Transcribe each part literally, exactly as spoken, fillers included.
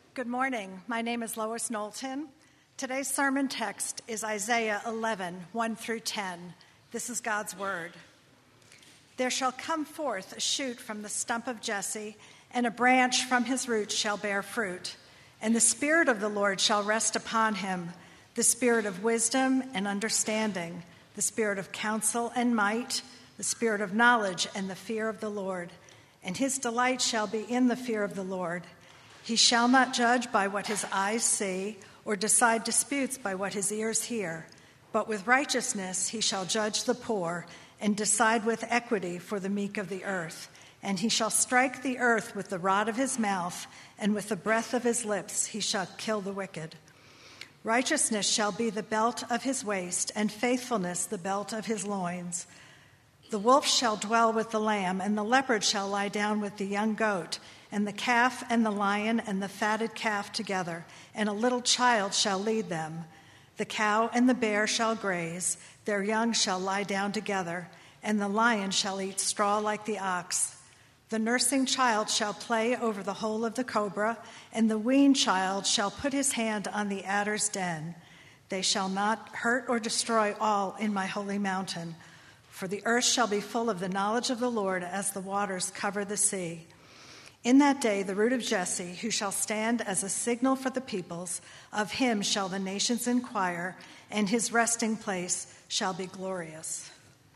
Good morning. My name is Lois Knowlton. Today's sermon text is Isaiah eleven, one through ten. This is God's word. There shall come forth a shoot from the stump of Jesse, and a branch from his roots shall bear fruit. And the Spirit of the Lord shall rest upon him, the Spirit of wisdom and understanding, the Spirit of counsel and might, the Spirit of knowledge and the fear of the Lord. And his delight shall be in the fear of the Lord. He shall not judge by what his eyes see, or decide disputes by what his ears hear. But with righteousness he shall judge the poor, and decide with equity for the meek of the earth. And he shall strike the earth with the rod of his mouth, and with the breath of his lips he shall kill the wicked. Righteousness shall be the belt of his waist, and faithfulness the belt of his loins. The wolf shall dwell with the lamb, and the leopard shall lie down with the young goat, and the calf and the lion and the fatted calf together, and a little child shall lead them. The cow and the bear shall graze, their young shall lie down together, and the lion shall eat straw like the ox. The nursing child shall play over the hole of the cobra, and the weaned child shall put his hand on the adder's den. They shall not hurt or destroy all in my holy mountain, for the earth shall be full of the knowledge of the Lord as the waters cover the sea. In that day, the root of Jesse, who shall stand as a signal for the peoples, of him shall the nations inquire, and his resting place shall be glorious.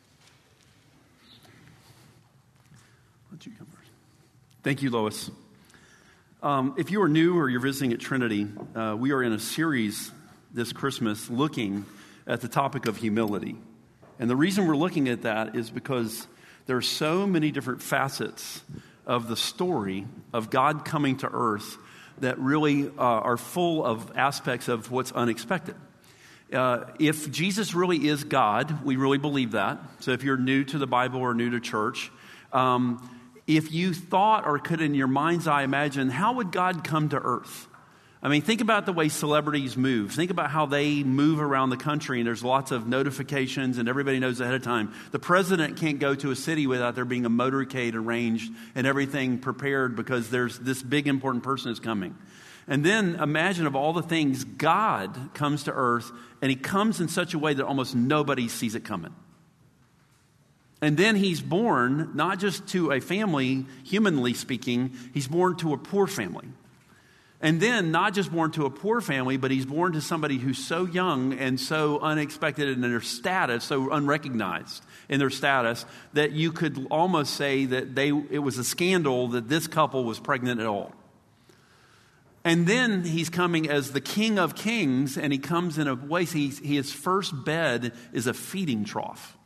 Let you come first. Thank you, Lois. Um, if you are new or you're visiting at Trinity, uh, we are in a series this Christmas looking at the topic of humility. And the reason we're looking at that is because there are so many different facets of the story of God coming to earth that really uh, are full of aspects of what's unexpected. Uh, if Jesus really is God, we really believe that. So if you're new to the Bible or new to church, um, if you thought or could in your mind's eye imagine, how would God come to earth? I mean, think about the way celebrities move. Think about how they move around the country, and there's lots of notifications, and everybody knows ahead of time. The president can't go to a city without there being a motorcade arranged and everything prepared because there's this big important person is coming. And then imagine of all the things, God comes to earth, and he comes in such a way that almost nobody sees it coming. And then he's born not just to a family, humanly speaking, he's born to a poor family. And then not just born to a poor family, but he's born to somebody who's so young and so unexpected in their status, so unrecognized in their status, that you could almost say that they it was a scandal that this couple was pregnant at all. And then he's coming as the King of Kings, and he comes in a way, he, his first bed is a feeding trough.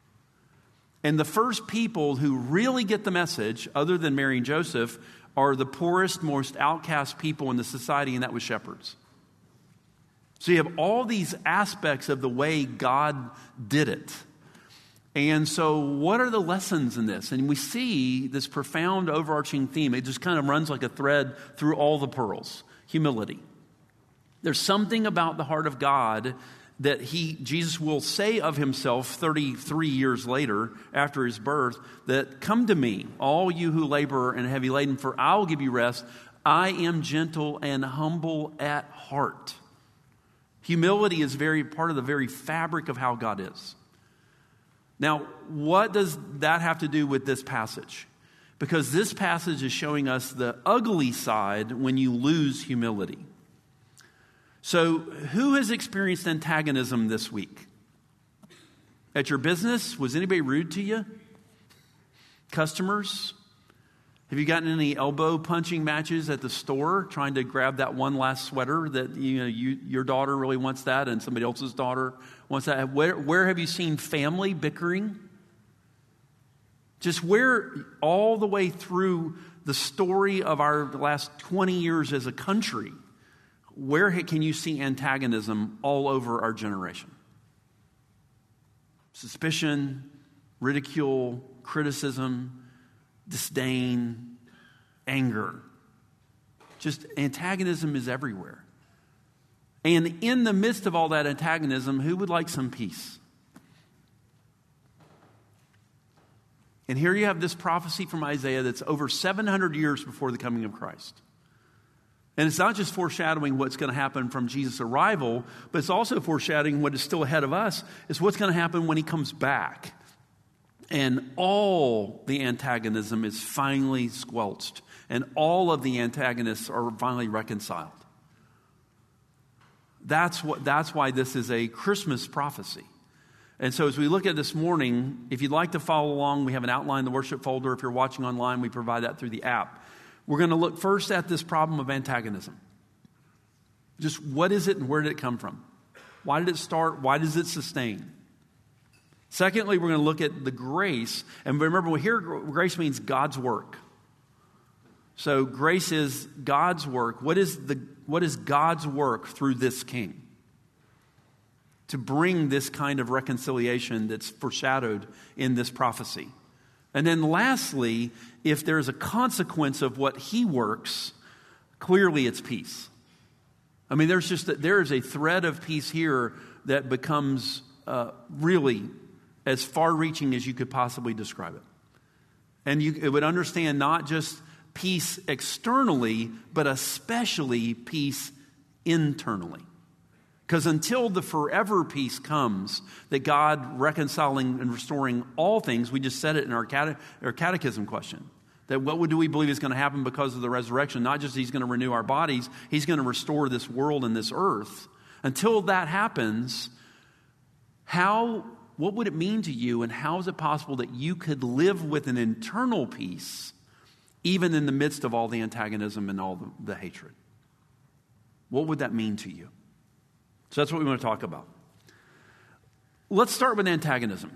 And the first people who really get the message, other than Mary and Joseph, are the poorest, most outcast people in the society, and that was shepherds. So you have all these aspects of the way God did it. And so what are the lessons in this? And we see this profound overarching theme. It just kind of runs like a thread through all the pearls. Humility. There's something about the heart of God that he, Jesus will say of himself thirty-three years later after his birth, that come to me, all you who labor and are heavy laden, for I will give you rest. I am gentle and humble at heart. Humility is very part of the very fabric of how God is. Now, what does that have to do with this passage? Because this passage is showing us the ugly side when you lose humility. So, who has experienced antagonism this week? At your business, was anybody rude to you? Customers? Have you gotten any elbow punching matches at the store trying to grab that one last sweater that you know you, your daughter really wants that and somebody else's daughter wants that? Where, where have you seen family bickering? Just where all the way through the story of our last twenty years as a country, where can you see antagonism all over our generation? Suspicion, ridicule, criticism, disdain, anger. Just antagonism is everywhere. And in the midst of all that antagonism, who would like some peace? And here you have this prophecy from Isaiah that's over seven hundred years before the coming of Christ. And it's not just foreshadowing what's going to happen from Jesus' arrival, but it's also foreshadowing what is still ahead of us. It's what's going to happen when he comes back. And all the antagonism is finally squelched. And all of the antagonists are finally reconciled. That's what. That's why this is a Christmas prophecy. And so as we look at this morning, if you'd like to follow along, we have an outline in the worship folder. If you're watching online, we provide that through the app. We're going to look first at this problem of antagonism. Just what is it and where did it come from? Why did it start? Why does it sustain? Secondly, we're going to look at the grace. And remember, here grace means God's work. So grace is God's work. What is the what is God's work through this king? To bring this kind of reconciliation that's foreshadowed in this prophecy. And then lastly, if there's a consequence of what he works, clearly it's peace. I mean, there's just that there is a thread of peace here that becomes uh, really as far-reaching as you could possibly describe it. And you it would understand not just peace externally, but especially peace internally. Because until the forever peace comes, that God reconciling and restoring all things, we just said it in our, cate- our catechism question, that what do we believe is going to happen because of the resurrection? Not just he's going to renew our bodies, he's going to restore this world and this earth. Until that happens, how, what would it mean to you, and how is it possible that you could live with an internal peace even in the midst of all the antagonism and all the, the hatred? What would that mean to you? So that's what we want to talk about. Let's start with antagonism.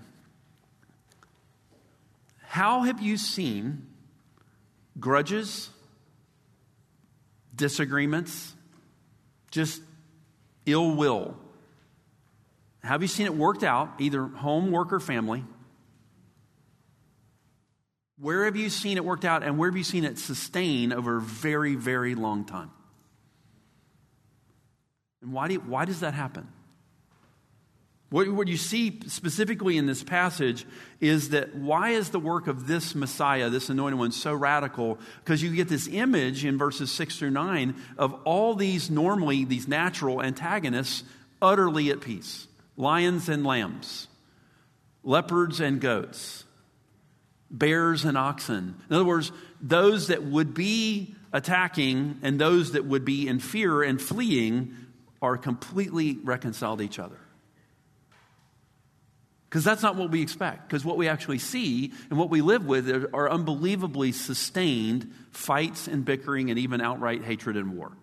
How have you seen grudges, disagreements, just ill will? Have you seen it worked out, either home, work, or family? Where have you seen it worked out, and where have you seen it sustain over a very, very long time? And why, do you, why does that happen? What, what you see specifically in this passage is that why is the work of this Messiah, this anointed one, so radical? Because you get this image in verses six through nine of all these normally, these natural antagonists utterly at peace. Lions and lambs, leopards and goats, bears and oxen. In other words, those that would be attacking and those that would be in fear and fleeing are completely reconciled to each other. Because that's not what we expect. Because what we actually see and what we live with are unbelievably sustained fights and bickering and even outright hatred and war.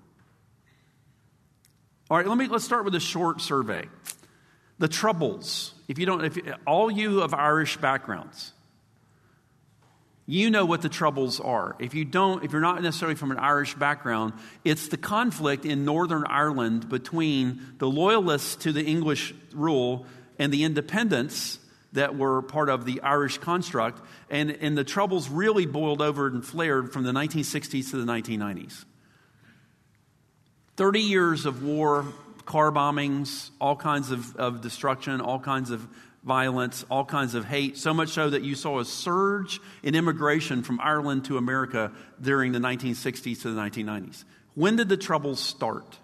All right, let me let's start with a short survey. The Troubles. If you don't, if all you of Irish backgrounds, you know what the Troubles are. If you don't, if you're not necessarily from an Irish background, it's the conflict in Northern Ireland between the loyalists to the English rule and the independents that were part of the Irish construct. And, and the Troubles really boiled over and flared from the nineteen sixties to the nineteen nineties. thirty years of war, car bombings, all kinds of, of destruction, all kinds of violence, all kinds of hate, so much so that you saw a surge in immigration from Ireland to America during the nineteen sixties to the nineteen nineties. When did the Troubles start?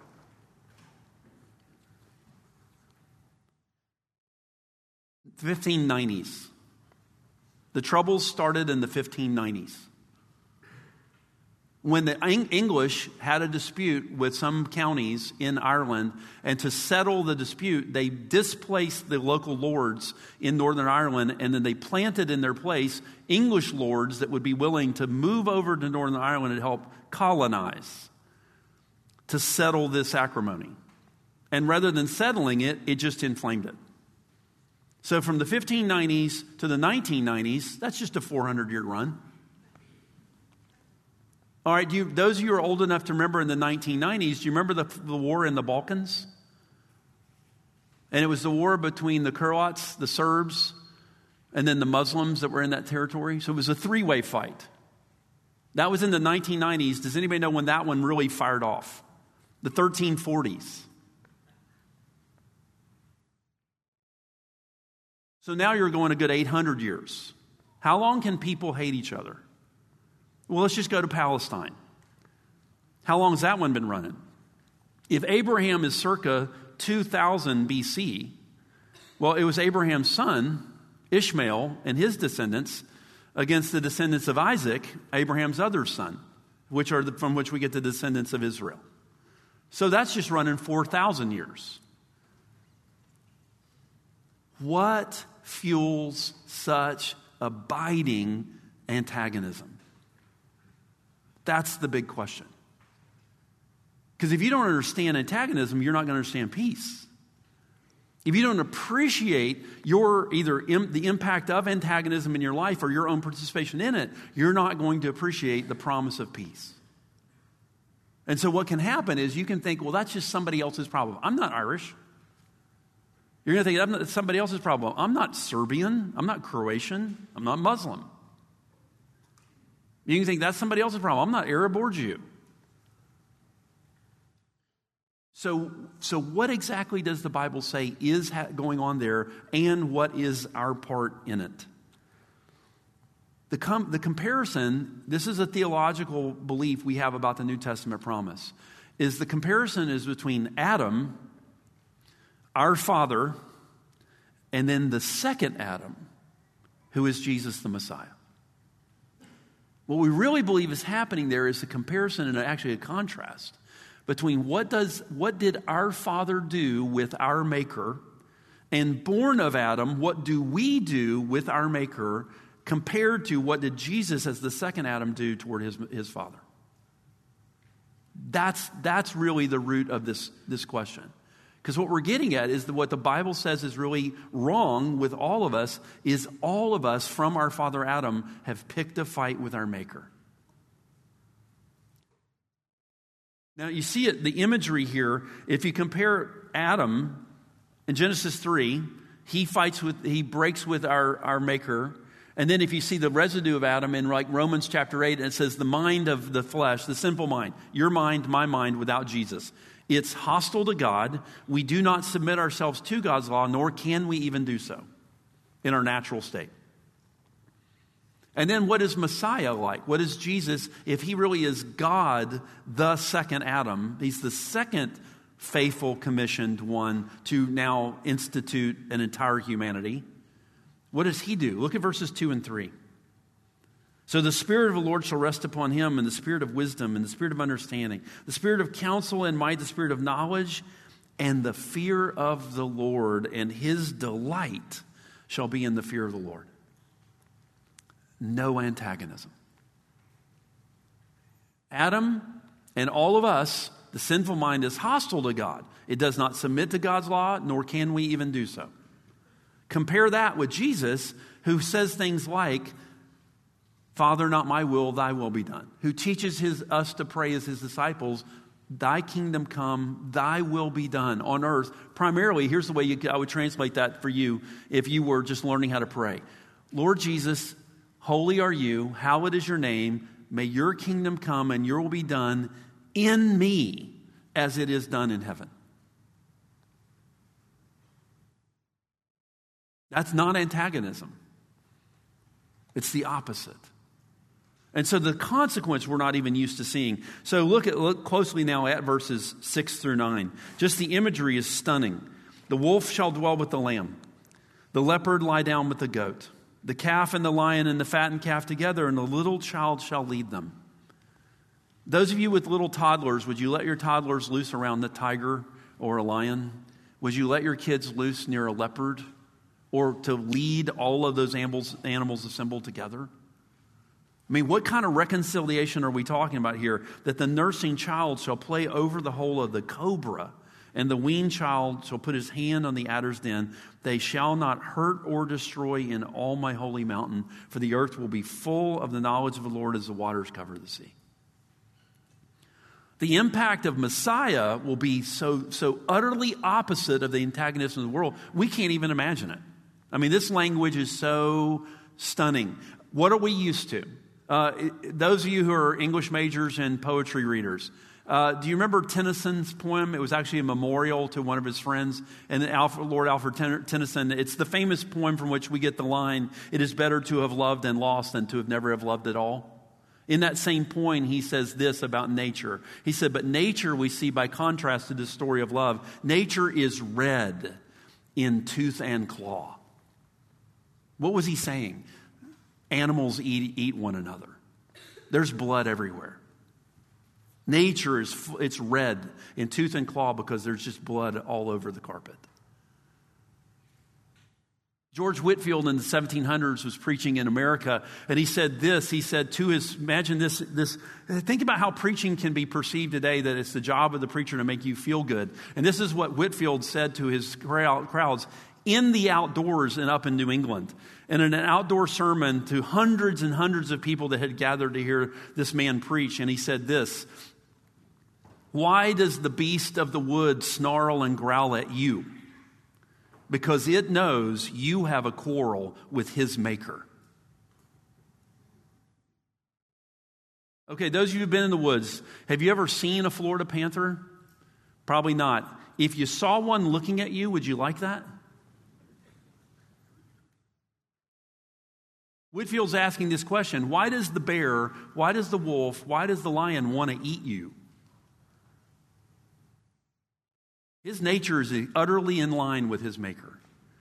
fifteen nineties. The Troubles started in the fifteen nineties. When the English had a dispute with some counties in Ireland, and to settle the dispute, they displaced the local lords in Northern Ireland, and then they planted in their place English lords that would be willing to move over to Northern Ireland and help colonize, to settle this acrimony. And rather than settling it, it just inflamed it. So from the fifteen nineties to the nineteen nineties, that's just a four hundred year run. All right, do you, those of you who are old enough to remember in the nineteen nineties, do you remember the, the war in the Balkans? And it was the war between the Croats, the Serbs, and then the Muslims that were in that territory. So it was a three-way fight. That was in the nineteen nineties. Does anybody know when that one really fired off? The thirteen forties. So now you're going a good eight hundred years. How long can people hate each other? Well, let's just go to Palestine. How long has that one been running? If Abraham is circa two thousand B C, well, it was Abraham's son, Ishmael, and his descendants against the descendants of Isaac, Abraham's other son, which are the, from which we get the descendants of Israel. So that's just running four thousand years. What fuels such abiding antagonism? That's the big question. Because if you don't understand antagonism, you're not going to understand peace. If you don't appreciate your either im- the impact of antagonism in your life or your own participation in it, you're not going to appreciate the promise of peace. And so what can happen is you can think, well, that's just somebody else's problem. I'm not Irish. You're going to think, I'm not, it's somebody else's problem. I'm not Serbian. I'm not Croatian. I'm not Muslim. You can think that's somebody else's problem. I'm not Arab or Jew. So, so what exactly does the Bible say is ha- going on there, and what is our part in it? The, com- the comparison, this is a theological belief we have about the New Testament promise, is the comparison is between Adam, our father, and then the second Adam, who is Jesus the Messiah. What we really believe is happening there is a comparison and actually a contrast between what does what did our Father do with our Maker, and born of Adam, what do we do with our Maker, compared to what did Jesus as the second Adam do toward his, his Father? That's, that's really the root of this, this question. Because what we're getting at is that what the Bible says is really wrong with all of us is all of us from our father Adam have picked a fight with our Maker. Now you see it, the imagery here, if you compare Adam in Genesis three, he fights with, he breaks with our, our Maker. And then if you see the residue of Adam in like Romans chapter eight, it says the mind of the flesh, the sinful mind, your mind, my mind without Jesus. It's hostile to God. We do not submit ourselves to God's law, nor can we even do so in our natural state. And then what is Messiah like? What is Jesus, if he really is God, the second Adam? He's the second faithful commissioned one to now institute an entire humanity. What does he do? Look at verses two and three. So the Spirit of the Lord shall rest upon him, and the Spirit of wisdom, and the Spirit of understanding, the Spirit of counsel and might, the Spirit of knowledge, and the fear of the Lord, and his delight shall be in the fear of the Lord. No antagonism. Adam and all of us, the sinful mind is hostile to God. It does not submit to God's law, nor can we even do so. Compare that with Jesus, who says things like, Father, not my will, thy will be done. Who teaches his, us to pray as his disciples, thy kingdom come, thy will be done on earth. Primarily, here's the way you, I would translate that for you if you were just learning how to pray. Lord Jesus, holy are you, hallowed is your name, may your kingdom come and your will be done in me as it is done in heaven. That's not antagonism. It's the opposite. And so the consequence we're not even used to seeing. So look at look closely now at verses six through nine. Just the imagery is stunning. The wolf shall dwell with the lamb. The leopard lie down with the goat. The calf and the lion and the fattened calf together, and the little child shall lead them. Those of you with little toddlers, would you let your toddlers loose around the tiger or a lion? Would you let your kids loose near a leopard? Or to lead all of those animals, animals assembled together? I mean, what kind of reconciliation are we talking about here? That the nursing child shall play over the hole of the cobra, and the weaned child shall put his hand on the adder's den. They shall not hurt or destroy in all my holy mountain, for the earth will be full of the knowledge of the Lord as the waters cover the sea. The impact of Messiah will be so, so utterly opposite of the antagonism of the world, we can't even imagine it. I mean, this language is so stunning. What are we used to? Uh, those of you who are English majors and poetry readers, uh, do you remember Tennyson's poem? It was actually a memorial to one of his friends, and Alfred, Lord Alfred Tennyson. It's the famous poem from which we get the line, "It is better to have loved and lost than to have never have loved at all." In that same point, he says this about nature. He said, but nature we see by contrast to this story of love. Nature is red in tooth and claw. What was he saying? Animals eat, eat one another. There's blood everywhere. Nature is it's red in tooth and claw because there's just blood all over the carpet. George Whitefield in the seventeen hundreds was preaching in America, and he said this. He said to his, imagine this, this, think about how preaching can be perceived today, that it's the job of the preacher to make you feel good. And this is what Whitefield said to his crowds in the outdoors and up in New England. And in an outdoor sermon to hundreds and hundreds of people that had gathered to hear this man preach. And he said this, why does the beast of the wood snarl and growl at you? Because it knows you have a quarrel with his maker. Okay, those of you who've been in the woods, have you ever seen a Florida panther? Probably not. If you saw one looking at you, would you like that? Whitfield's asking this question, why does the bear, why does the wolf, why does the lion want to eat you? His nature is utterly in line with his maker.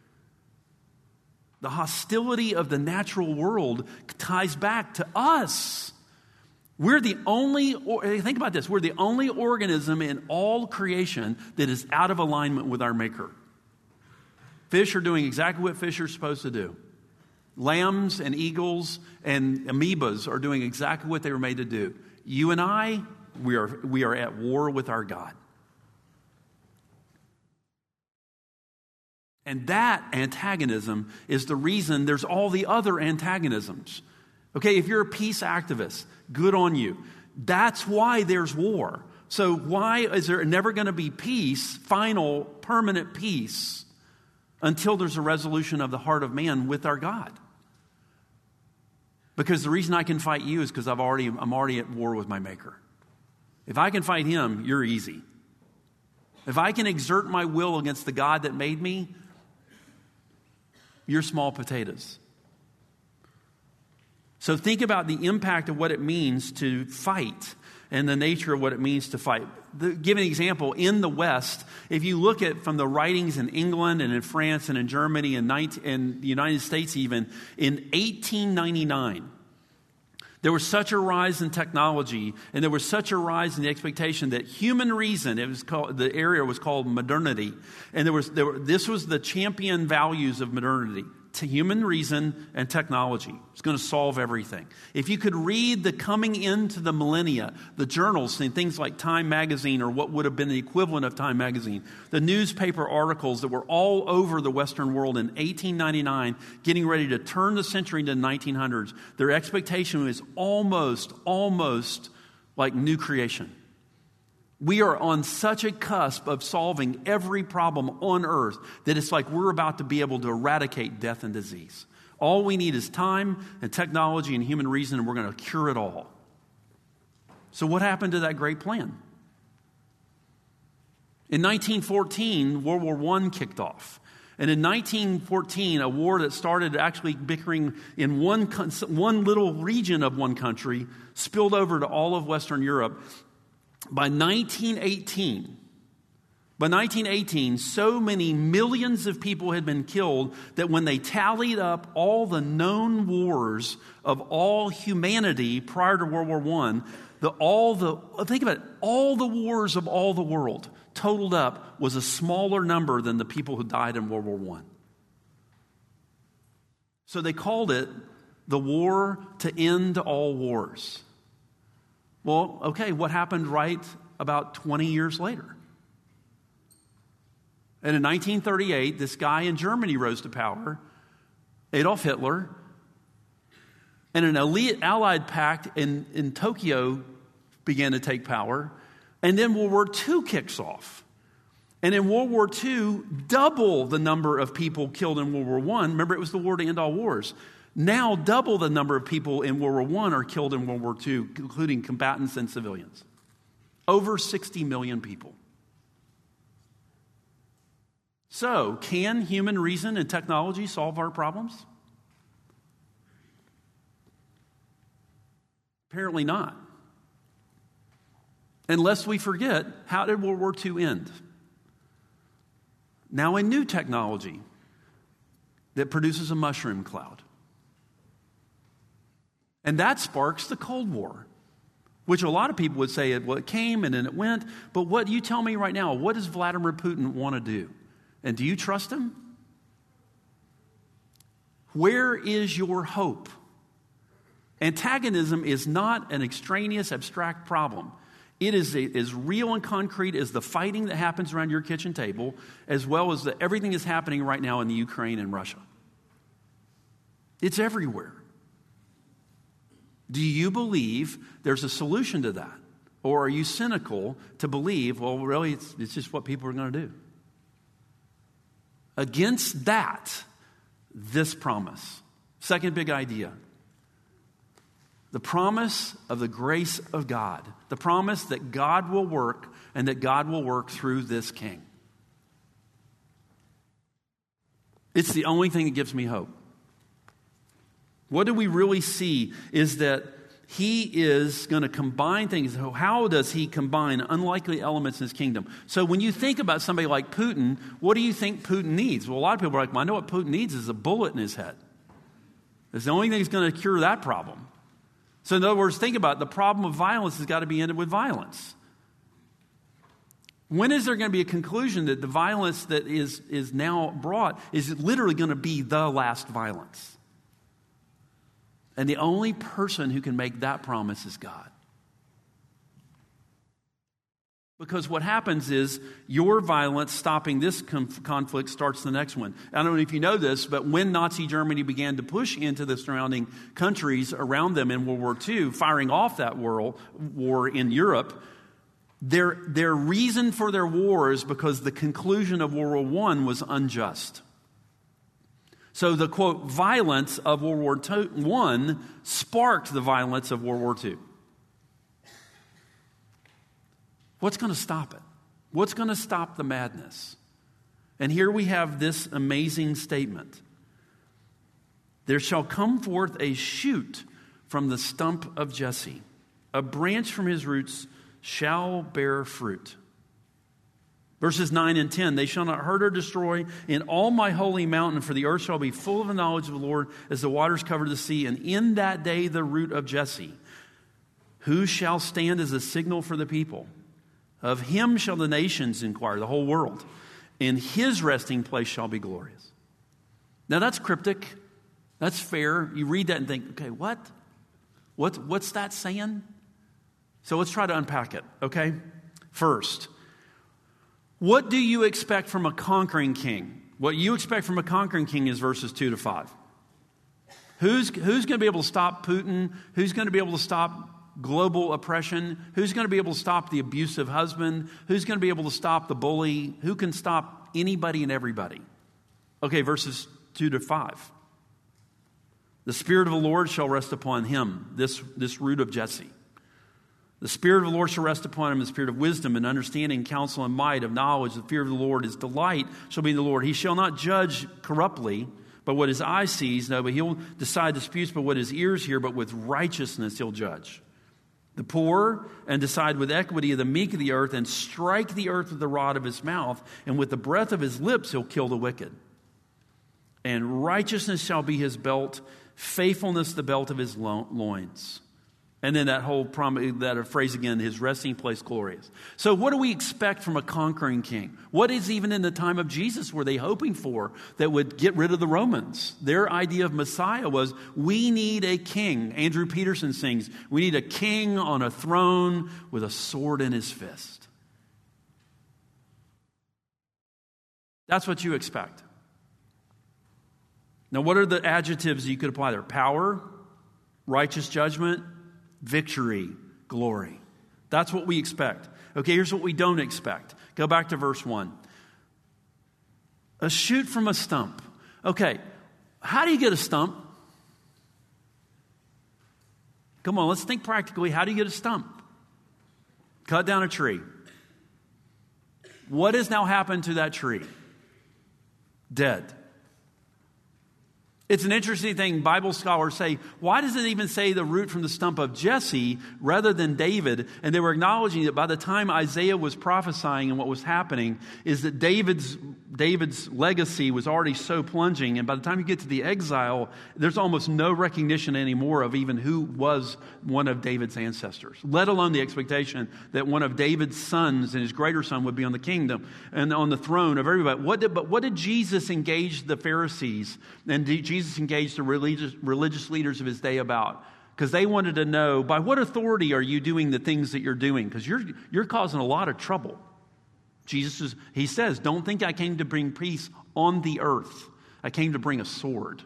The hostility of the natural world ties back to us. We're the only, think about this, we're the only organism in all creation that is out of alignment with our maker. Fish are doing exactly what fish are supposed to do. Lambs and eagles and amoebas are doing exactly what they were made to do. You and I, we are, we are at war with our God. And that antagonism is the reason there's all the other antagonisms. Okay, if you're a peace activist, good on you. That's why there's war. So why is there never going to be peace, final, permanent peace, until there's a resolution of the heart of man with our God? Because the reason I can fight you is because I've already, I'm already at war with my maker. If I can fight him, you're easy. If I can exert my will against the God that made me, you're small potatoes. So think about the impact of what it means to fight and the nature of what it means to fight. The, give an example. In the West, if you look at from the writings in England and in France and in Germany and in the United States even, in eighteen ninety-nine, there was such a rise in technology and there was such a rise in the expectation that human reason, it was called, the area was called modernity. And there was, there were, this was the champion values of modernity. To human reason and technology. It's going to solve everything. If you could read the coming into the millennia, the journals and things like Time Magazine or what would have been the equivalent of Time Magazine, the newspaper articles that were all over the Western world in eighteen ninety-nine, getting ready to turn the century into the nineteen hundreds, their expectation was almost, almost like new creation. We are on such a cusp of solving every problem on earth that it's like we're about to be able to eradicate death and disease. All we need is time and technology and human reason, and we're going to cure it all. So what happened to that great plan? In nineteen fourteen, World War One kicked off. And in nineteen fourteen, a war that started actually bickering in one, one little region of one country spilled over to all of Western Europe. By nineteen eighteen, by nineteen eighteen, so many millions of people had been killed that when they tallied up all the known wars of all humanity prior to World War One, the all the think about it, all the wars of all the world totaled up was a smaller number than the people who died in World War One. So they called it the war to end all wars. Well, okay, what happened right about twenty years later? And in nineteen thirty-eight, this guy in Germany rose to power, Adolf Hitler, and an elite Allied pact in, in Tokyo began to take power. And then World War Two kicks off. And in World War Two, double the number of people killed in World War One. Remember, it was the war to end all wars. Now double the number of people in World War One are killed in World War Two, including combatants and civilians. Over sixty million people. So, can human reason and technology solve our problems? Apparently not. And lest we forget, how did World War Two end? Now a new technology that produces a mushroom cloud. And that sparks the Cold War, which a lot of people would say it, well, it came and then it went. But what you tell me right now, what does Vladimir Putin want to do? And do you trust him? Where is your hope? Antagonism is not an extraneous, abstract problem. It is a, as real and concrete as the fighting that happens around your kitchen table, as well as the, everything that's happening right now in the Ukraine and Russia. It's everywhere. Do you believe there's a solution to that? Or are you cynical to believe, well, really, it's, it's just what people are going to do? Against that, this promise. Second big idea. The promise of the grace of God. The promise that God will work and that God will work through this king. It's the only thing that gives me hope. What do we really see is that he is going to combine things. How does he combine unlikely elements in his kingdom? So when you think about somebody like Putin, what do you think Putin needs? Well, a lot of people are like, well, I know what Putin needs is a bullet in his head. It's the only thing that's going to cure that problem. So in other words, think about it. The problem of violence has got to be ended with violence. When is there going to be a conclusion that the violence that is, is now brought is literally going to be the last violence? And the only person who can make that promise is God. Because what happens is your violence stopping this conf- conflict starts the next one. I don't know if you know this, but when Nazi Germany began to push into the surrounding countries around them in World War Two, firing off that war, war in Europe, their, their reason for their war is because the conclusion of World War One was unjust. So the, quote, violence of World War One sparked the violence of World War Two. What's going to stop it? What's going to stop the madness? And here we have this amazing statement. There shall come forth a shoot from the stump of Jesse. A branch from his roots shall bear fruit. Verses nine and ten, they shall not hurt or destroy in all my holy mountain, for the earth shall be full of the knowledge of the Lord as the waters cover the sea. And in that day the root of Jesse, who shall stand as a signal for the people? Of him shall the nations inquire, the whole world. In his resting place shall be glorious. Now that's cryptic. That's fair. You read that and think, okay, what? What what's that saying? So let's try to unpack it, okay? First, what do you expect from a conquering king? What you expect from a conquering king is verses two to five. Who's, who's going to be able to stop Putin? Who's going to be able to stop global oppression? Who's going to be able to stop the abusive husband? Who's going to be able to stop the bully? Who can stop anybody and everybody? Okay, verses two to five. The Spirit of the Lord shall rest upon him, this, this root of Jesse. The Spirit of the Lord shall rest upon him, the Spirit of wisdom and understanding, counsel and might, of knowledge. The fear of the Lord, his delight shall be in the Lord. He shall not judge corruptly, but what his eye sees, no, but he'll decide disputes, but what his ears hear, but with righteousness he'll judge the poor, and decide with equity of the meek of the earth, and strike the earth with the rod of his mouth, and with the breath of his lips he'll kill the wicked. And righteousness shall be his belt, faithfulness the belt of his lo- loins. And then that whole prom- that phrase again, his resting place glorious. So what do we expect from a conquering king? What is even in the time of Jesus were they hoping for that would get rid of the Romans? Their idea of Messiah was, we need a king. Andrew Peterson sings, we need a king on a throne with a sword in his fist. That's what you expect. Now, what are the adjectives you could apply there? Power, righteous judgment, victory, glory. That's what we expect. Okay, here's what we don't expect. Go back to verse one. A shoot from a stump. Okay, how do you get a stump? Come on, let's think practically. How do you get a stump? Cut down a tree. What has now happened to that tree? Dead. It's an interesting thing. Bible scholars say, why does it even say the root from the stump of Jesse rather than David? And they were acknowledging that by the time Isaiah was prophesying and what was happening is that David's David's legacy was already so plunging. And by the time you get to the exile, there's almost no recognition anymore of even who was one of David's ancestors, let alone the expectation that one of David's sons and his greater son would be on the kingdom and on the throne of everybody. What did, but what did Jesus engage the Pharisees and did Jesus engaged the religious, religious leaders of his day about? Because they wanted to know, by what authority are you doing the things that you're doing? Because you're, you're causing a lot of trouble. Jesus is, he says, don't think I came to bring peace on the earth. I came to bring a sword.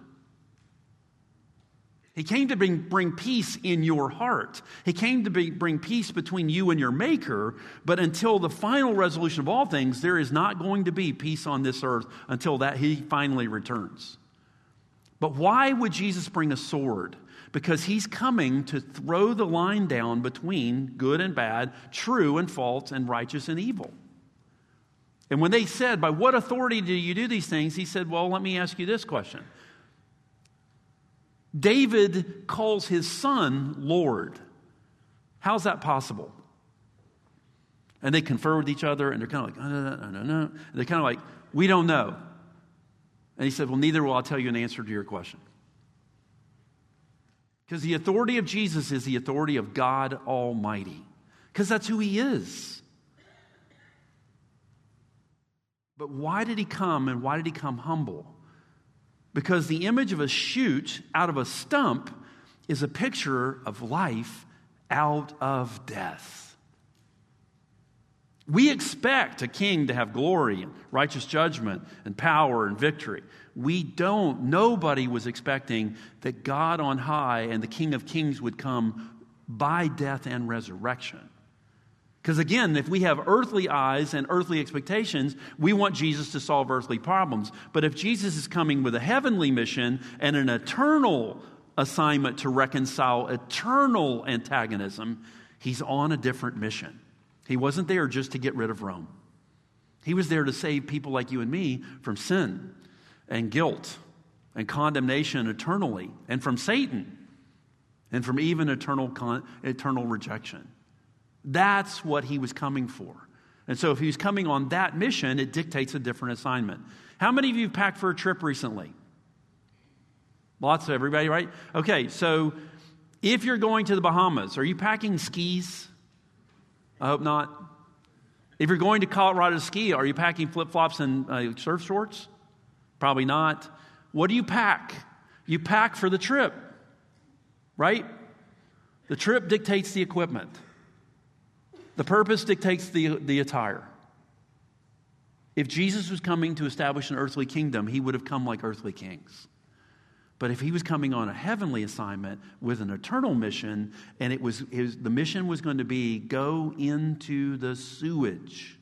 He came to bring, bring peace in your heart. He came to be, bring peace between you and your Maker. But until the final resolution of all things, there is not going to be peace on this earth until that he finally returns. But why would Jesus bring a sword? Because he's coming to throw the line down between good and bad, true and false, and righteous and evil. And when they said, by what authority do you do these things? He said, well, let me ask you this question. David calls his son Lord. How's that possible? And they confer with each other, and they're kind of like, oh, no, no, no, no. They're kind of like, we don't know. And he said, well, neither will I tell you an answer to your question. Because the authority of Jesus is the authority of God Almighty. Because that's who he is. But why did he come, and why did he come humble? Because the image of a shoot out of a stump is a picture of life out of death. We expect a king to have glory and righteous judgment and power and victory. We don't. Nobody was expecting that God on high and the King of Kings would come by death and resurrection. Because again, if we have earthly eyes and earthly expectations, we want Jesus to solve earthly problems. But if Jesus is coming with a heavenly mission and an eternal assignment to reconcile eternal antagonism, he's on a different mission. He wasn't there just to get rid of Rome. He was there to save people like you and me from sin and guilt and condemnation eternally, and from Satan and from even eternal con- eternal rejection. That's what he was coming for. And so if he was coming on that mission, it dictates a different assignment. How many of you have packed for a trip recently? Lots of everybody, right? Okay, so if you're going to the Bahamas, are you packing skis? I hope not. If you're going to Colorado to ski, are you packing flip-flops and uh, surf shorts? Probably not. What do you pack? You pack for the trip, right? The trip dictates the equipment. The purpose dictates the, the attire. If Jesus was coming to establish an earthly kingdom, he would have come like earthly kings. But if he was coming on a heavenly assignment with an eternal mission, and it was his, the mission was going to be go into the sewage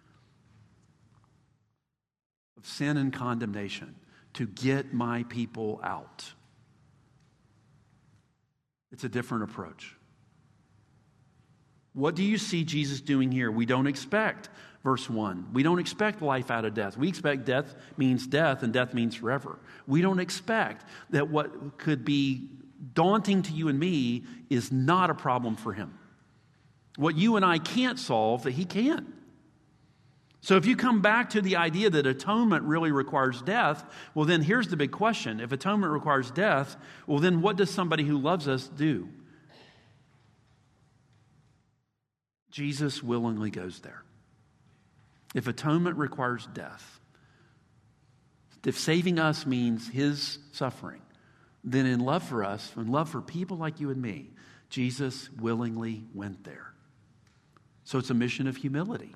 of sin and condemnation to get my people out. It's a different approach. What do you see Jesus doing here? We don't expect, verse one, we don't expect life out of death. We expect death means death, and death means forever. We don't expect that what could be daunting to you and me is not a problem for him. What you and I can't solve, that he can. So if you come back to the idea that atonement really requires death, well then here's the big question. If atonement requires death, well then what does somebody who loves us do? Jesus willingly goes there. If atonement requires death, if saving us means his suffering, then in love for us, in love for people like you and me, Jesus willingly went there. So it's a mission of humility.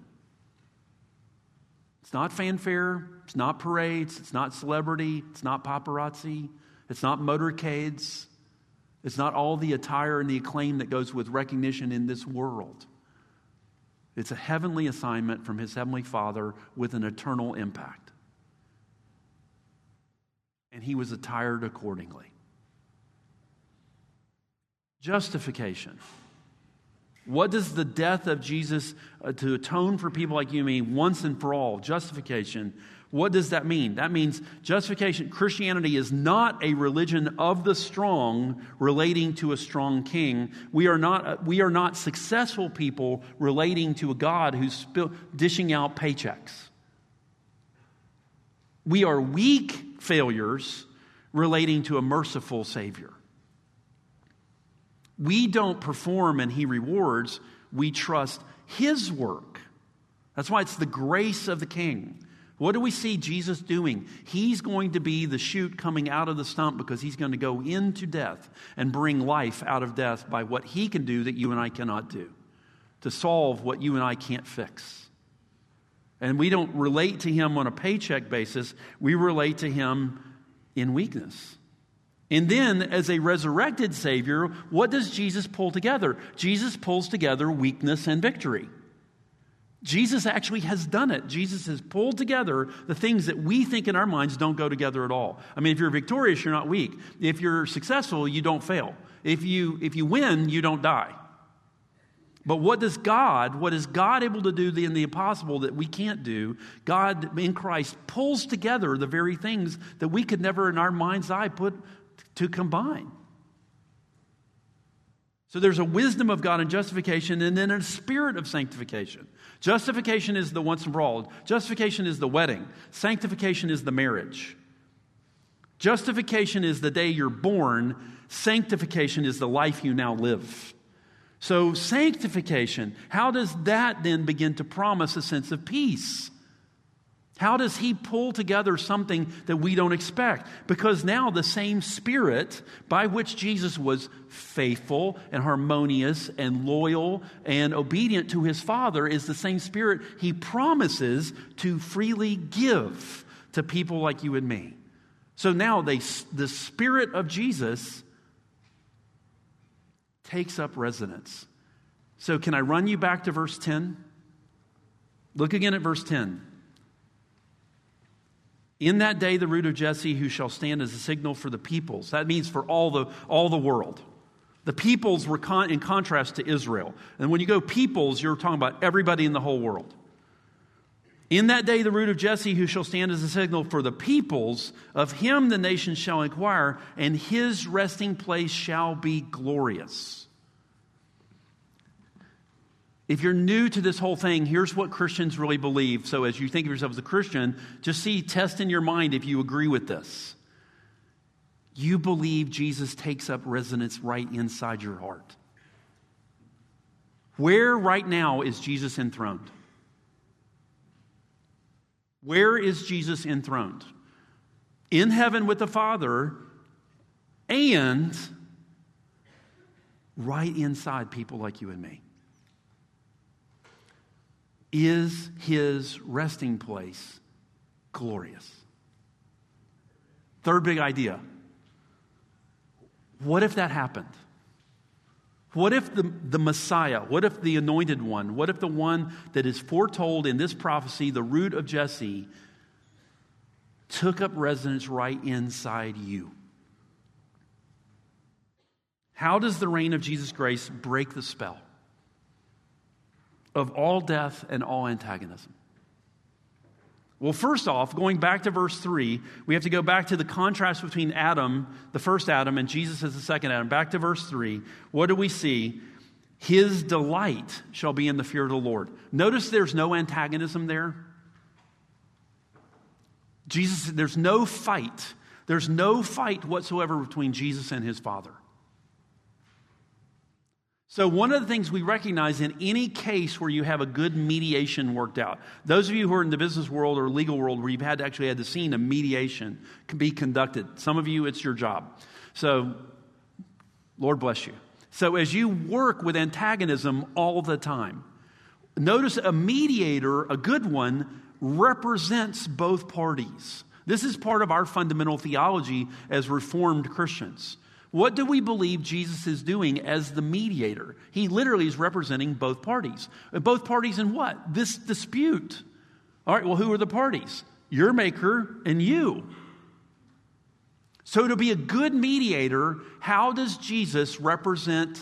It's not fanfare, it's not parades, it's not celebrity, it's not paparazzi, it's not motorcades, it's not all the attire and the acclaim that goes with recognition in this world. It's a heavenly assignment from his heavenly Father with an eternal impact. And he was attired accordingly. Justification. What does the death of Jesus uh, to atone for people like you and me once and for all, justification, What does that mean? That means justification, Christianity is not a religion of the strong relating to a strong king. We are not, we are not successful people relating to a God who's spill, dishing out paychecks. We are weak failures relating to a merciful Savior. We don't perform and He rewards. We trust His work. That's why it's the grace of the King. What do we see Jesus doing? He's going to be the shoot coming out of the stump because He's going to go into death and bring life out of death by what He can do that you and I cannot do, to solve what you and I can't fix. And we don't relate to Him on a paycheck basis. We relate to Him in weakness. And then, as a resurrected Savior, what does Jesus pull together? Jesus pulls together weakness and victory. Jesus actually has done it. Jesus has pulled together the things that we think in our minds don't go together at all. I mean, if you're victorious, you're not weak. If you're successful, you don't fail. If you, if you win, you don't die. But what does God, what is God able to do in the impossible that we can't do? God in Christ pulls together the very things that we could never in our mind's eye put to combine. So there's a wisdom of God in justification and then a spirit of sanctification. Justification is the once and for all. Justification is the wedding. Sanctification is the marriage. Justification is the day you're born. Sanctification is the life you now live. So sanctification, how does that then begin to promise a sense of peace? How does He pull together something that we don't expect? Because now the same Spirit by which Jesus was faithful and harmonious and loyal and obedient to His Father is the same Spirit He promises to freely give to people like you and me. So now they, the Spirit of Jesus takes up residence. So can I run you back to verse ten? Look again at verse ten. In that day, the root of Jesse, who shall stand as a signal for the peoples. That means for all the, all the world. The peoples were con- in contrast to Israel. And when you go peoples, you're talking about everybody in the whole world. In that day, the root of Jesse, who shall stand as a signal for the peoples, of him the nations shall inquire, and his resting place shall be glorious. If you're new to this whole thing, here's what Christians really believe. So as you think of yourself as a Christian, just see, test in your mind if you agree with this. You believe Jesus takes up residence right inside your heart. Where right now is Jesus enthroned? Where is Jesus enthroned? In heaven with the Father and right inside people like you and me. Is His resting place glorious? Third big idea. What if that happened? What if the, the Messiah, what if the anointed one, what if the one that is foretold in this prophecy, the root of Jesse, took up residence right inside you? How does the reign of Jesus' grace break the spell of all death and all antagonism? Well, first off, going back to verse three, we have to go back to the contrast between Adam, the first Adam, and Jesus as the second Adam. Back to verse three. What do we see? His delight shall be in the fear of the Lord. Notice there's no antagonism there. Jesus, there's no fight. There's no fight whatsoever between Jesus and His Father. So one of the things we recognize in any case where you have a good mediation worked out, those of you who are in the business world or legal world where you've had to actually had to see a mediation can be conducted. Some of you, it's your job. So, Lord bless you. So as you work with antagonism all the time, notice a mediator, a good one, represents both parties. This is part of our fundamental theology as Reformed Christians. What do we believe Jesus is doing as the mediator? He literally is representing both parties. Both parties in what? This dispute. All right, well, who are the parties? Your maker and you. So to be a good mediator, how does Jesus represent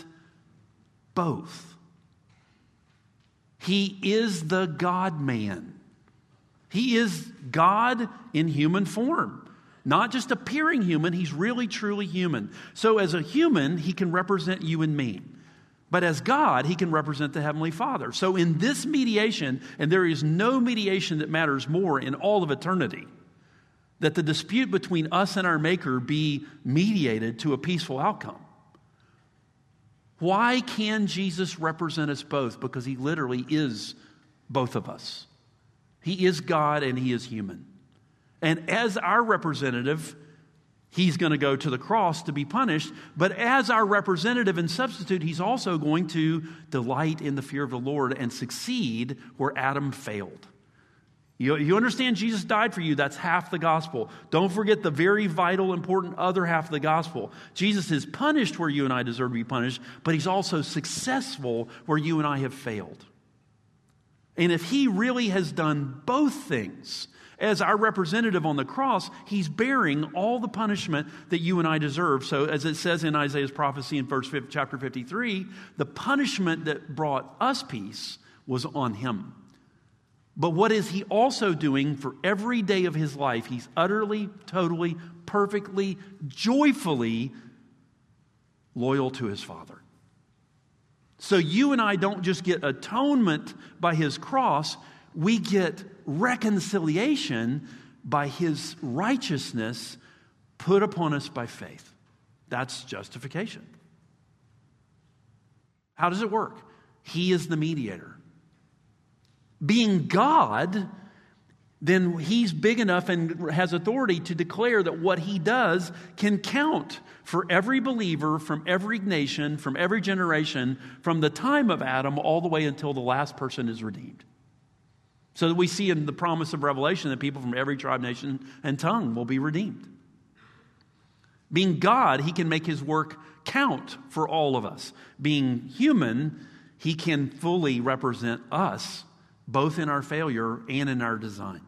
both? He is the God-man. He is God in human form. Not just appearing human, he's really, truly human. So as a human, he can represent you and me. But as God, he can represent the Heavenly Father. So in this mediation, and there is no mediation that matters more in all of eternity, that the dispute between us and our Maker be mediated to a peaceful outcome. Why can Jesus represent us both? Because he literally is both of us. He is God and he is human. And as our representative, he's going to go to the cross to be punished. But as our representative and substitute, he's also going to delight in the fear of the Lord and succeed where Adam failed. You, you understand Jesus died for you. That's half the gospel. Don't forget the very vital, important other half of the gospel. Jesus is punished where you and I deserve to be punished, but he's also successful where you and I have failed. And if he really has done both things, as our representative on the cross, he's bearing all the punishment that you and I deserve. So as it says in Isaiah's prophecy in verse chapter fifty-three, the punishment that brought us peace was on him. But what is he also doing for every day of his life? He's utterly, totally, perfectly, joyfully loyal to his Father. So you and I don't just get atonement by his cross, we get reconciliation by his righteousness put upon us by faith. That's justification. How does it work? He is the mediator. Being God, then he's big enough and has authority to declare that what he does can count for every believer from every nation, from every generation, from the time of Adam all the way until the last person is redeemed. So that we see in the promise of Revelation that people from every tribe, nation, and tongue will be redeemed. Being God, he can make his work count for all of us. Being human, he can fully represent us, both in our failure and in our design.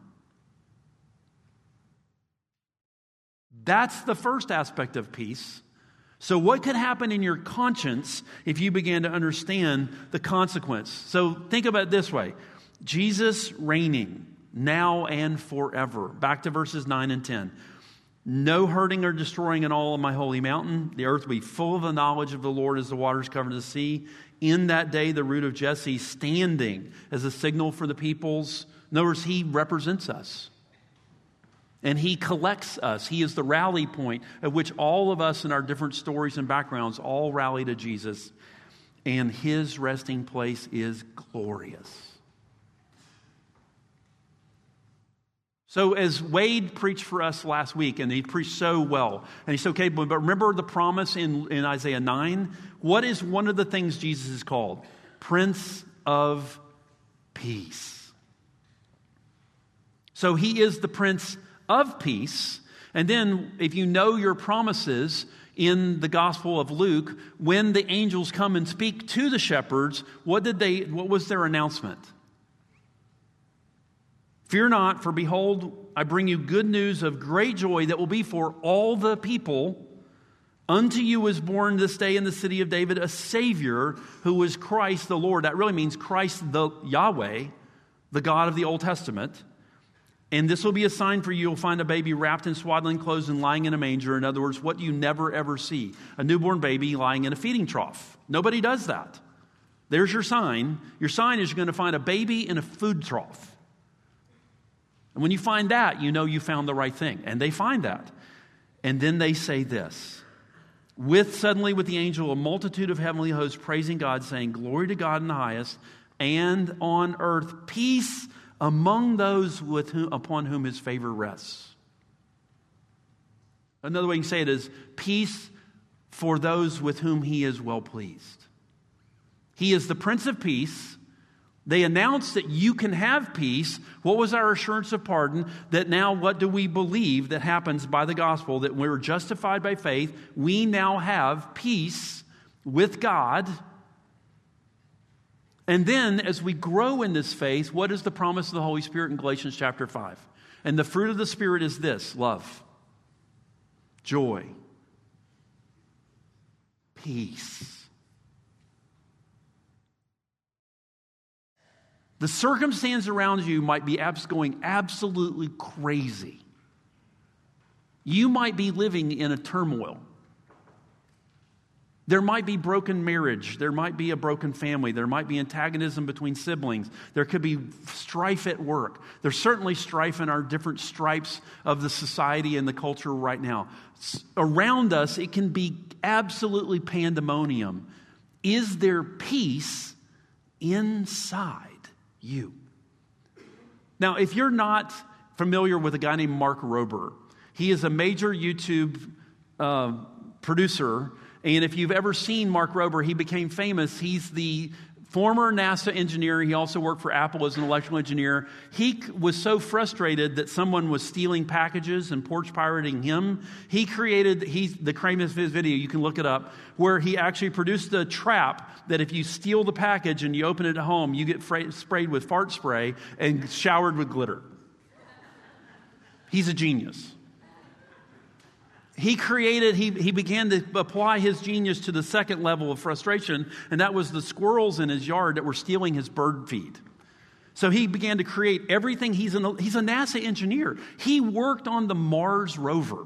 That's the first aspect of peace. So what could happen in your conscience if you began to understand the consequence? So think about it this way. Jesus reigning now and forever. Back to verses nine and ten. No hurting or destroying in all of my holy mountain. The earth will be full of the knowledge of the Lord as the waters cover the sea. In that day, the root of Jesse standing as a signal for the peoples. In other words, he represents us. And he collects us. He is the rally point at which all of us in our different stories and backgrounds all rally to Jesus. And his resting place is glorious. So as Wade preached for us last week, and he preached so well, and he's so capable, but remember the promise in, in Isaiah nine? What is one of the things Jesus is called? Prince of Peace. So he is the Prince of Peace. And then if you know your promises in the Gospel of Luke, when the angels come and speak to the shepherds, what did they? What was their announcement? Fear not, for behold, I bring you good news of great joy that will be for all the people. Unto you is born this day in the city of David a Savior who is Christ the Lord. That really means Christ the Yahweh, the God of the Old Testament. And this will be a sign for you. You'll find a baby wrapped in swaddling clothes and lying in a manger. In other words, what you never ever see. A newborn baby lying in a feeding trough. Nobody does that. There's your sign. Your sign is you're going to find a baby in a food trough. And when you find that, you know you found the right thing. And they find that. And then they say this. With suddenly with the angel, a multitude of heavenly hosts praising God, saying, Glory to God in the highest, and on earth peace among those with whom, upon whom his favor rests. Another way you can say it is peace for those with whom he is well pleased. He is the Prince of Peace. They announced that you can have peace. What was our assurance of pardon? That now what do we believe that happens by the gospel? That we're justified by faith. We now have peace with God. And then as we grow in this faith, what is the promise of the Holy Spirit in Galatians chapter five? And the fruit of the Spirit is this: love, joy, peace. The circumstance around you might be abs- going absolutely crazy. You might be living in a turmoil. There might be broken marriage. There might be a broken family. There might be antagonism between siblings. There could be strife at work. There's certainly strife in our different stripes of the society and the culture right now. Around us, it can be absolutely pandemonium. Is there peace inside you? Now, if you're not familiar with a guy named Mark Rober, he is a major YouTube uh, producer. And if you've ever seen Mark Rober, he became famous. He's the former NASA engineer. He also worked for Apple as an electrical engineer. He was so frustrated that someone was stealing packages and porch pirating him. He created, he's the famous video, you can look it up, where he actually produced a trap that if you steal the package and you open it at home, you get fra- sprayed with fart spray and showered with glitter. He's a genius. He created, he, he began to apply his genius to the second level of frustration, and that was the squirrels in his yard that were stealing his bird feed. So he began to create everything. He's, an, he's a NASA engineer. He worked on the Mars rover.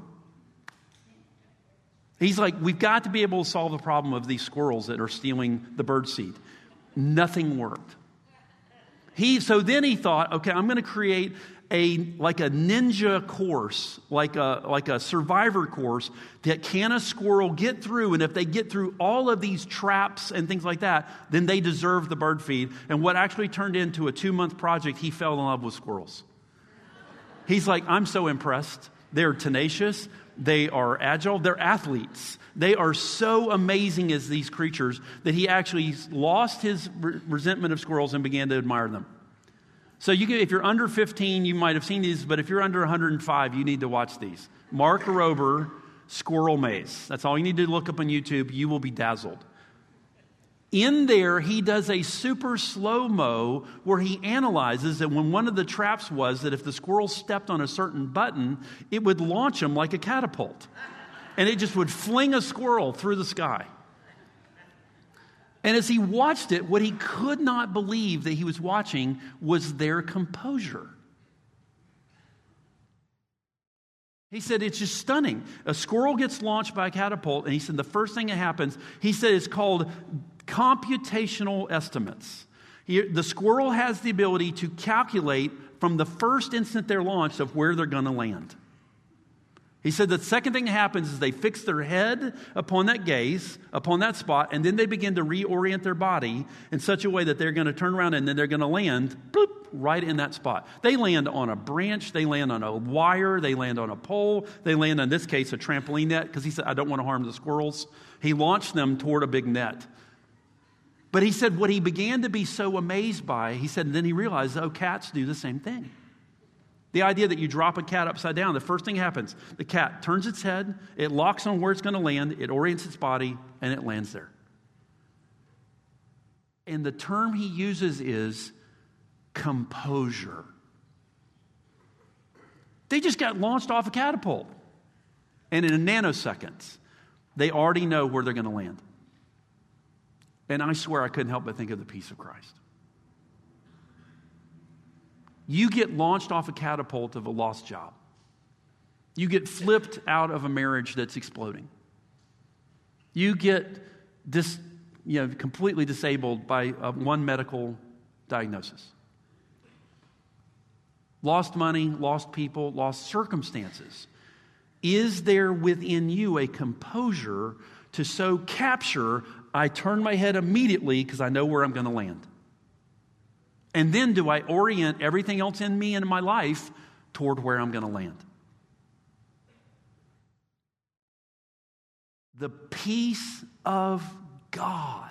He's like, we've got to be able to solve the problem of these squirrels that are stealing the bird seed. Nothing worked. He, so then he thought, okay, I'm going to create a like a ninja course, like a like a survivor course that can a squirrel get through, and if they get through all of these traps and things like that, then they deserve the bird feed. And what actually turned into a two-month project, he fell in love with squirrels. He's like, I'm so impressed. They're tenacious, they are agile, they're athletes. They are so amazing as these creatures that he actually lost his re- resentment of squirrels and began to admire them. So you can, if you're under fifteen, you might have seen these, but if you're under one hundred five, you need to watch these. Mark Rober, Squirrel Maze. That's all you need to look up on YouTube. You will be dazzled. In there, he does a super slow-mo where he analyzes that when one of the traps was that if the squirrel stepped on a certain button, it would launch him like a catapult. And it just would fling a squirrel through the sky. And as he watched it, what he could not believe that he was watching was their composure. He said, it's just stunning. A squirrel gets launched by a catapult, and he said the first thing that happens, he said it's called computational estimates. He, the squirrel has the ability to calculate from the first instant they're launched of where they're going to land. He said the second thing that happens is they fix their head upon that gaze, upon that spot, and then they begin to reorient their body in such a way that they're going to turn around and then they're going to land bloop, right in that spot. They land on a branch, they land on a wire, they land on a pole, they land, in this case, a trampoline net, because he said, I don't want to harm the squirrels. He launched them toward a big net. But he said what he began to be so amazed by, he said, and then he realized, oh, cats do the same thing. The idea that you drop a cat upside down, the first thing happens, the cat turns its head, it locks on where it's going to land, it orients its body, and it lands there. And the term he uses is composure. They just got launched off a catapult. And in a nanosecond, they already know where they're going to land. And I swear I couldn't help but think of the peace of Christ. You get launched off a catapult of a lost job. You get flipped out of a marriage that's exploding. You get dis, you know, completely disabled by uh, one medical diagnosis. Lost money, lost people, lost circumstances. Is there within you a composure to so capture, I turn my head immediately because I know where I'm going to land? And then do I orient everything else in me and in my life toward where I'm going to land? The peace of God.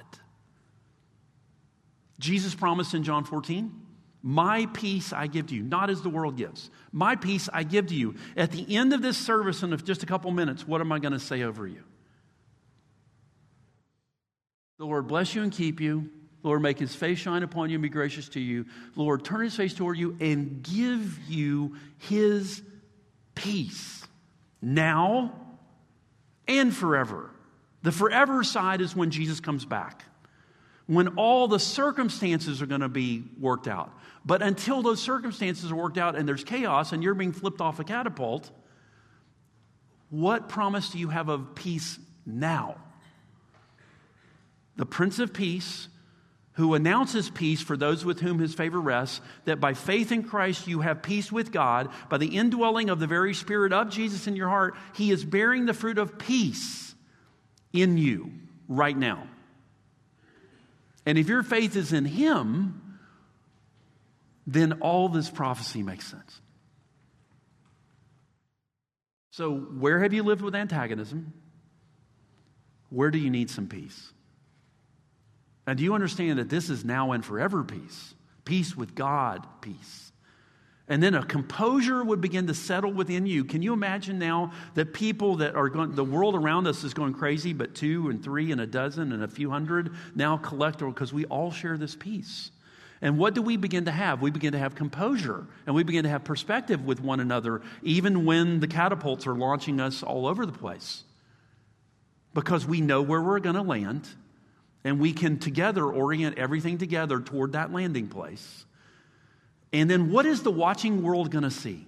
Jesus promised in John fourteen, my peace I give to you, not as the world gives. My peace I give to you. At the end of this service, in just a couple minutes, what am I going to say over you? The Lord bless you and keep you. Lord, make his face shine upon you and be gracious to you. Lord, turn his face toward you and give you his peace now and forever. The forever side is when Jesus comes back. when all the circumstances are going to be worked out. But until those circumstances are worked out and there's chaos and you're being flipped off a catapult, what promise do you have of peace now? The Prince of Peace, who announces peace for those with whom his favor rests, that by faith in Christ you have peace with God, by the indwelling of the very Spirit of Jesus in your heart, he is bearing the fruit of peace in you right now. And if your faith is in him, then all this prophecy makes sense. So where have you lived with antagonism? Where do you need some peace? And do you understand that this is now and forever peace? Peace with God, peace. And then a composure would begin to settle within you. Can you imagine now that people that are going, the world around us is going crazy, but two and three and a dozen and a few hundred now collect, because we all share this peace. And what do we begin to have? We begin to have composure, and we begin to have perspective with one another, even when the catapults are launching us all over the place. Because we know where we're going to land, and we can together orient everything together toward that landing place. And then what is the watching world going to see?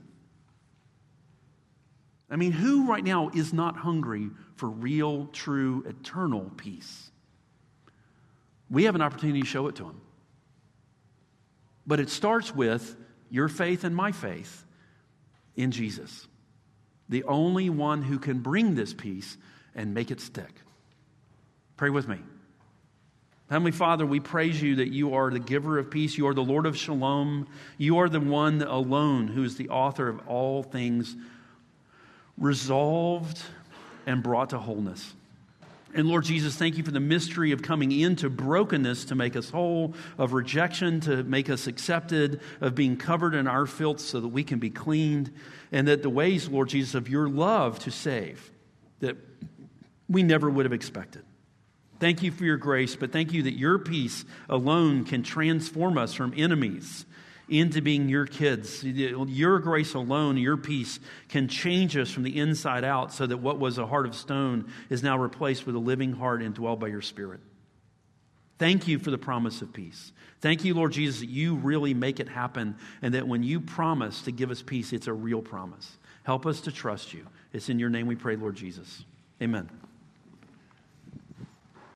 I mean, who right now is not hungry for real, true, eternal peace? We have an opportunity to show it to them. But it starts with your faith and my faith in Jesus, the only one who can bring this peace and make it stick. Pray with me. Heavenly Father, we praise you that you are the giver of peace. You are the Lord of Shalom. You are the one alone who is the author of all things resolved and brought to wholeness. And Lord Jesus, thank you for the mystery of coming into brokenness to make us whole, of rejection to make us accepted, of being covered in our filth so that we can be cleaned, and that the ways, Lord Jesus, of your love to save that we never would have expected. Thank you for your grace, but thank you that your peace alone can transform us from enemies into being your kids. Your grace alone, your peace, can change us from the inside out so that what was a heart of stone is now replaced with a living heart indwelled by your Spirit. Thank you for the promise of peace. Thank you, Lord Jesus, that you really make it happen, and that when you promise to give us peace, it's a real promise. Help us to trust you. It's in your name we pray, Lord Jesus. Amen.